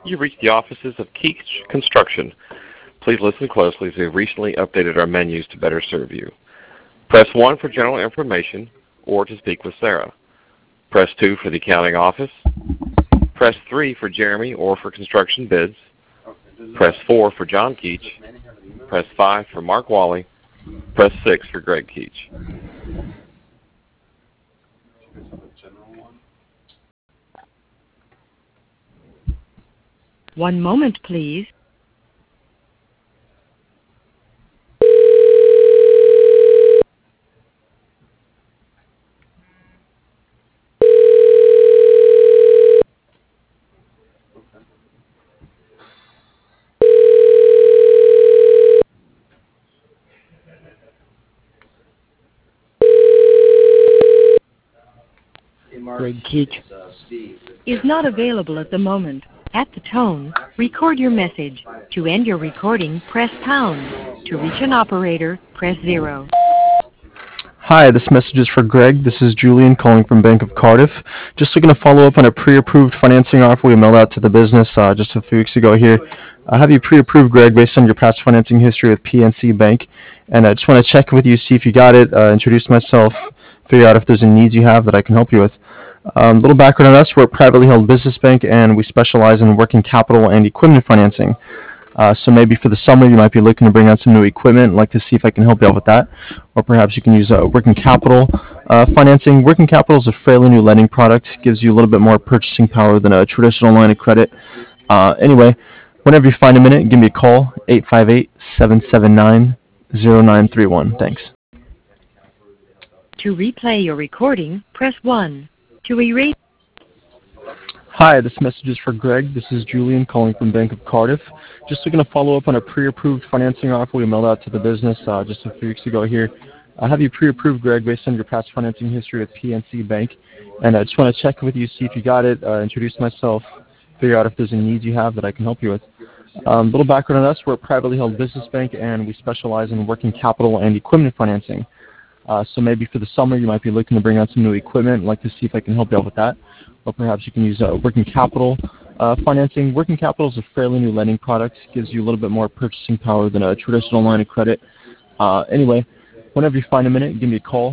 You've reached the offices of Keach Construction. Please listen closely as we have recently updated our menus to better serve you. Press 1 for general information or to speak with Sarah. Press 2 for the accounting office. Press 3 for Jeremy or for construction bids. Press 4 for John Keach. Press 5 for Mark Wally. Press 6 for Greg Keach. One moment, please. Greg Keach Is not available at the moment. At the tone, record your message. To end your recording, press pound. To reach an operator, press 0. Hi, this message is for Greg. This is Julian calling from Bank of Cardiff. Just looking to follow up on a pre-approved financing offer we mailed out to the business just a few weeks ago here. I have you pre-approved, Greg, based on your past financing history with PNC Bank. And I just want to check with you, see if you got it, introduce myself, figure out if there's any needs you have that I can help you with. Little background on us, we're a privately held business bank and we specialize in working capital and equipment financing. So maybe for the summer you might be looking to bring on some new equipment. I'd like to see if I can help you out with that. Or perhaps you can use working capital financing. Working capital is a fairly new lending product. Gives you a little bit more purchasing power than a traditional line of credit. Anyway, whenever you find a minute, give me a call, 858-779-0931. Thanks. To replay your recording, press 1. To erase... Hi, this message is for Greg. This is Julian calling from Bank of Cardiff. Just looking to follow up on a pre-approved financing offer we mailed out to the business just a few weeks ago here. I have you pre-approved, Greg, based on your past financing history with PNC Bank. And I just want to check with you, see if you got it, introduce myself, figure out if there's any needs you have that I can help you with. Little background on us, we're a privately held business bank and we specialize in working capital and equipment financing. So maybe for the summer you might be looking to bring on some new equipment. I'd like to see if I can help you out with that. Or perhaps you can use working capital financing. Working capital is a fairly new lending product. Gives you a little bit more purchasing power than a traditional line of credit. Anyway, whenever you find a minute, give me a call,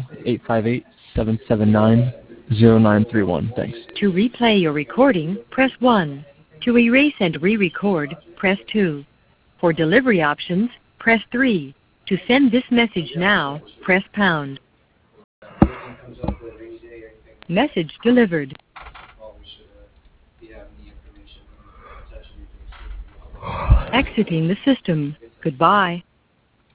858-779-0931. Thanks. To replay your recording, press 1. To erase and re-record, press 2. For delivery options, press 3. To send this message now, press pound. Message delivered. Exiting the system. Goodbye.